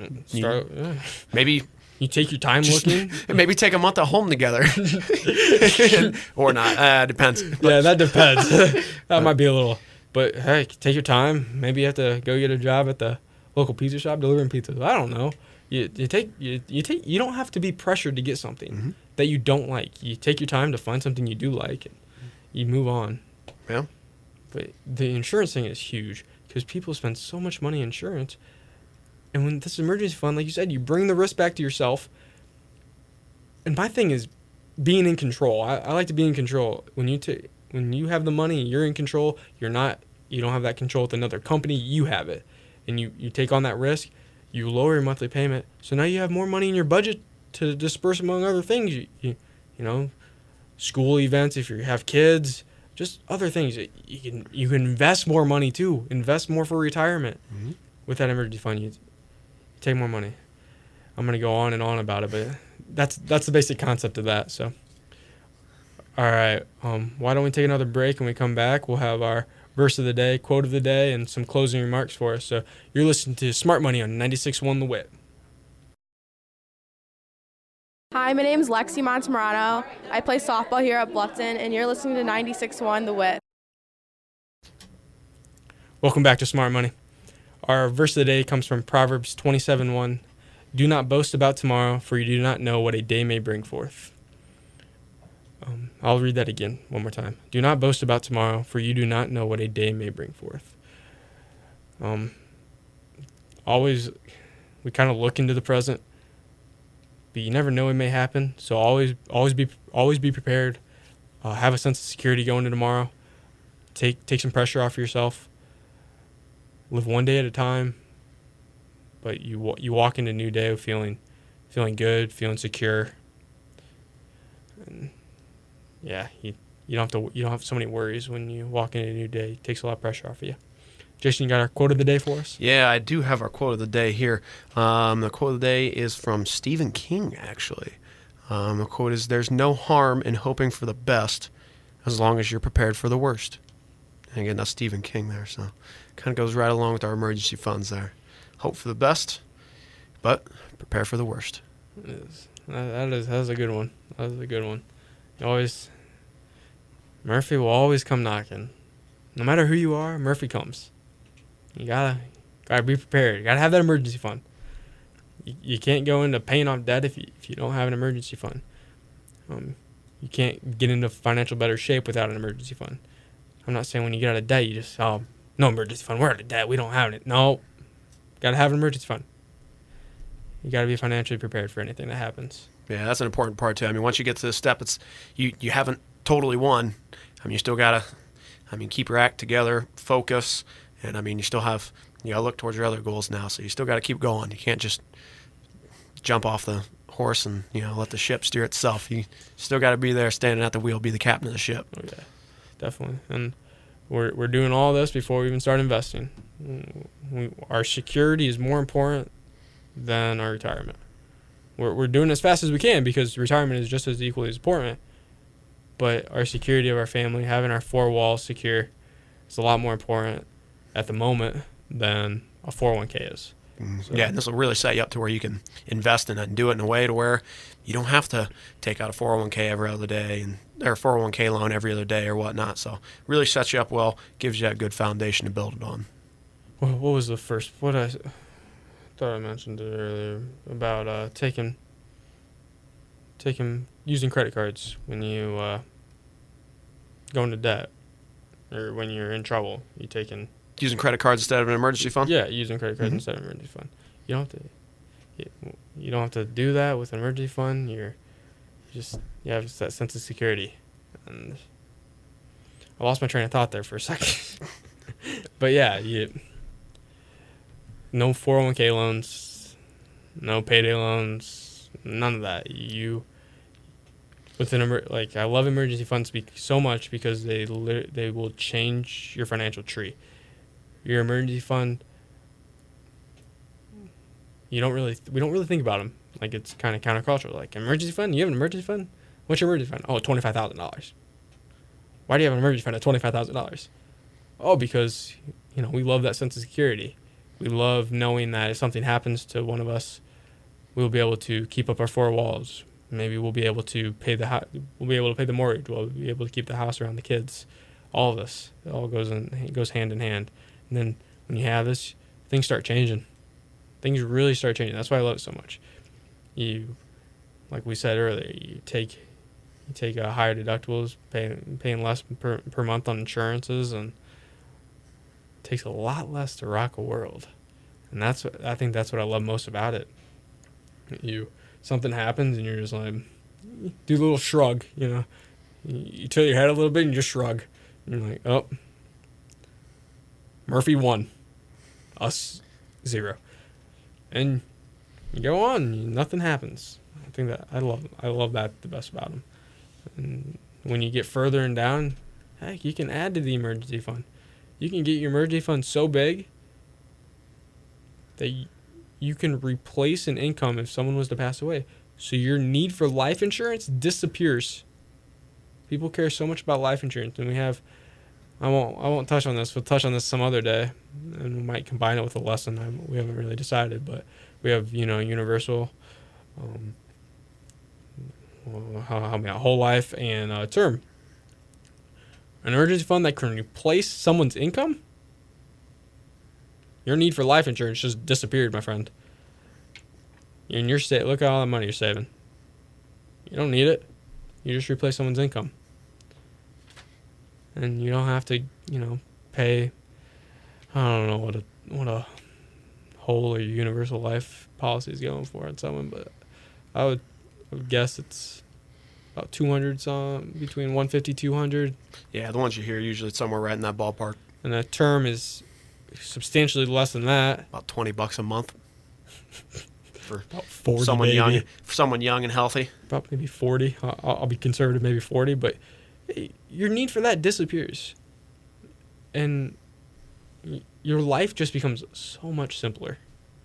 S4: Maybe
S3: You take your time looking.
S4: maybe take a month at home together, or not. Depends.
S3: Yeah, that depends. That might be a little. But hey, take your time. Maybe you have to go get a job at the local pizza shop delivering pizzas. I don't know. You don't have to be pressured to get something that you don't like. You take your time to find something you do like, and you move on.
S4: Yeah.
S3: But the insurance thing is huge because people spend so much money on insurance. And when this emergency fund, like you said, you bring the risk back to yourself. And my thing is being in control. I like to be in control. When you have the money, you're in control. You don't have that control with another company. You have it. And you take on that risk. You lower your monthly payment. So now you have more money in your budget to disperse among other things. You know, school events, if you have kids, just other things. You can invest more money too. Invest more for retirement. With that emergency fund, you take more money. I'm gonna go on and on about it, but that's the basic concept of that. So, all right, why don't we take another break? And we come back, we'll have our verse of the day, quote of the day, and some closing remarks for us. So you're listening to Smart Money on 96.1 The Wit.
S6: Hi, my name is Lexi Montemorano. I play softball here at Bluffton, and you're listening to 96.1 The Wit.
S3: Welcome back to Smart Money. Our verse of the day comes from Proverbs 27:1. Do not boast about tomorrow, for you do not know what a day may bring forth. I'll read that again one more time. Do not boast about tomorrow, for you do not know what a day may bring forth. Always, we kind of look into the present, but you never know what may happen. So always be prepared. Have a sense of security going into tomorrow. Take some pressure off yourself. Live one day at a time. But you walk into a new day feeling good, feeling secure. And yeah, you don't have so many worries when you walk into a new day. It takes a lot of pressure off of you. Jason, you got our quote of the day for us?
S4: Yeah, I do have our quote of the day here. The quote of the day is from Stephen King, actually. The quote is, "There's no harm in hoping for the best as long as you're prepared for the worst." And again, that's Stephen King there, so kind of goes right along with our emergency funds there. Hope for the best, but prepare for the worst.
S3: It is. That's a good one. That was a good one. Murphy will always come knocking. No matter who you are, Murphy comes. You gotta be prepared. You gotta have that emergency fund. You can't go into paying off debt if you don't have an emergency fund. You can't get into financial better shape without an emergency fund. I'm not saying when you get out of debt, you just, no emergency fund. We're out of debt. We don't have it. No. Gotta have an emergency fund. You gotta be financially prepared for anything that happens.
S4: Yeah, that's an important part too. I mean, once you get to this step, it's you haven't totally won. I mean, you still gotta, keep your act together, focus, and you still have, you gotta look towards your other goals now. So you still gotta keep going. You can't just jump off the horse and let the ship steer itself. You still gotta be there, standing at the wheel, be the captain of the ship.
S3: Oh yeah, definitely. And we're doing all this before we even start investing. Our security is more important than our retirement. We're doing as fast as we can because retirement is just as equally as important. But our security of our family, having our four walls secure, is a lot more important at the moment than a 401k is. So,
S4: yeah, and this will really set you up to where you can invest in it and do it in a way to where you don't have to take out a 401k every other day or a 401k loan every other day or whatnot. So really sets you up well, gives you a good foundation to build it on.
S3: What was the first? What I thought I mentioned it earlier about using credit cards when you go into debt. or when you're in trouble, you take in.
S4: Using credit cards instead of an emergency fund?
S3: Yeah, using credit cards instead of emergency fund. You don't have to. You don't have to do that with an emergency fund. You have that sense of security. And I lost my train of thought there for a second. But yeah, no 401k loans, no payday loans, none of that. I love emergency funds so much because they will change your financial tree. Your emergency fund, we don't really think about them. Like, it's kind of countercultural. Like, emergency fund? You have an emergency fund? What's your emergency fund? Oh, $25,000. Why do you have an emergency fund at $25,000? Oh, because, we love that sense of security. We love knowing that if something happens to one of us, we'll be able to keep up our four walls. Maybe we'll be able to pay the mortgage. We'll be able to keep the house around the kids. All of this, it all goes hand in hand. And then when you have this, things start changing. Things really start changing. That's why I love it so much. Like we said earlier, you take higher deductibles, paying less per month on insurances, and it takes a lot less to rock a world. And I think that's what I love most about it. Something happens and you're just like, do a little shrug, you tilt your head a little bit and you just shrug. And you're like, oh, Murphy 1, us 0. And you go on, nothing happens. I think that I love that the best about them. And when you get further and down, heck, you can add to the emergency fund. You can get your emergency fund so big that you can replace an income if someone was to pass away. So your need for life insurance disappears. People care so much about life insurance, and I won't touch on this. We'll touch on this some other day, and we might combine it with a lesson. We haven't really decided, but we have universal, whole life and term. An emergency fund that can replace someone's income. Your need for life insurance just disappeared, my friend. And look at all that money you're saving. You don't need it. You just replace someone's income. And you don't have to, pay, I don't know what a whole or universal life policy is going for on someone, but I would guess it's about 200 between 150 200.
S4: Yeah, the ones you hear usually it's somewhere right in that ballpark.
S3: And the term is substantially less than that.
S4: About $20 a month for
S3: about 40,
S4: someone
S3: maybe.
S4: young. For someone young and healthy.
S3: About maybe 40. I'll be conservative, maybe 40. But your need for that disappears, and your life just becomes so much simpler.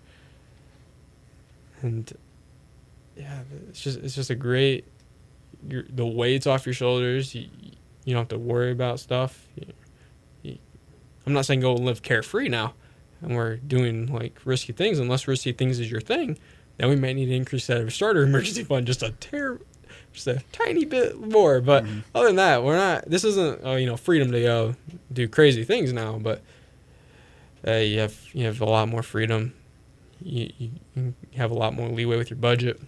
S3: And yeah, it's just a great. The weight's off your shoulders. You don't have to worry about stuff. I'm not saying go live carefree now, and we're doing like risky things. Unless risky things is your thing, then we might need to increase that starter emergency fund just a tiny bit more. But other than that, we're not. This isn't freedom to go do crazy things now. But you have a lot more freedom. You have a lot more leeway with your budget.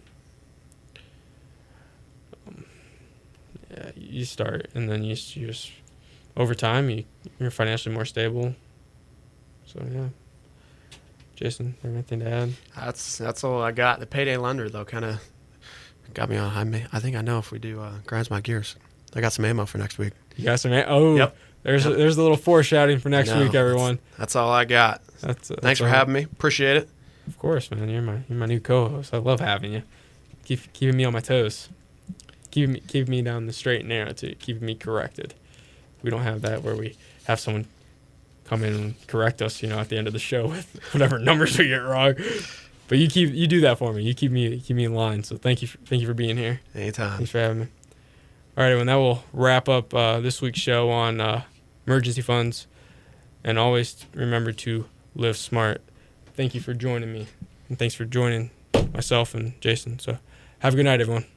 S3: You start, and then you just over time you're financially more stable. So yeah, Jason, anything to add?
S4: That's all I got. The payday lender though kind of got me on. I think I know if we do grinds my gears. I got some ammo for next week.
S3: You got some? Oh,
S4: yep.
S3: There's a little foreshadowing for next week, everyone.
S4: That's all I got. Thanks for having me. Appreciate it.
S3: Of course, man. You're my new co-host. I love having you. Keeping me on my toes. Keep me down the straight and narrow too. Keeping me corrected. We don't have that where we have someone come in and correct us, at the end of the show with whatever numbers we get wrong. But you do that for me. You keep me in line. So thank you for being here.
S4: Anytime.
S3: Thanks for having me. All right, everyone. That will wrap up this week's show on emergency funds. And always remember to live smart. Thank you for joining me, and thanks for joining myself and Jason. So have a good night, everyone.